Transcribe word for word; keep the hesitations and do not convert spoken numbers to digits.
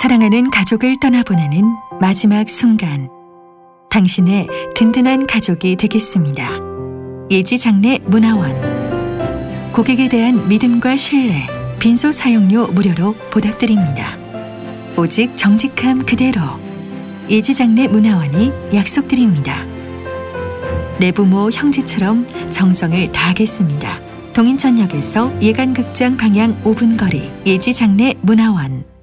사랑하는 가족을 떠나보내는 마지막 순간, 당신의 든든한 가족이 되겠습니다. 예지장례 문화원. 고객에 대한 믿음과 신뢰, 빈소 사용료 무료로 보답드립니다. 오직 정직함 그대로 예지장례 문화원이 약속드립니다. 내 부모 형제처럼 정성을 다하겠습니다. 동인천역에서 예간극장 방향 오 분 거리 예지장례 문화원.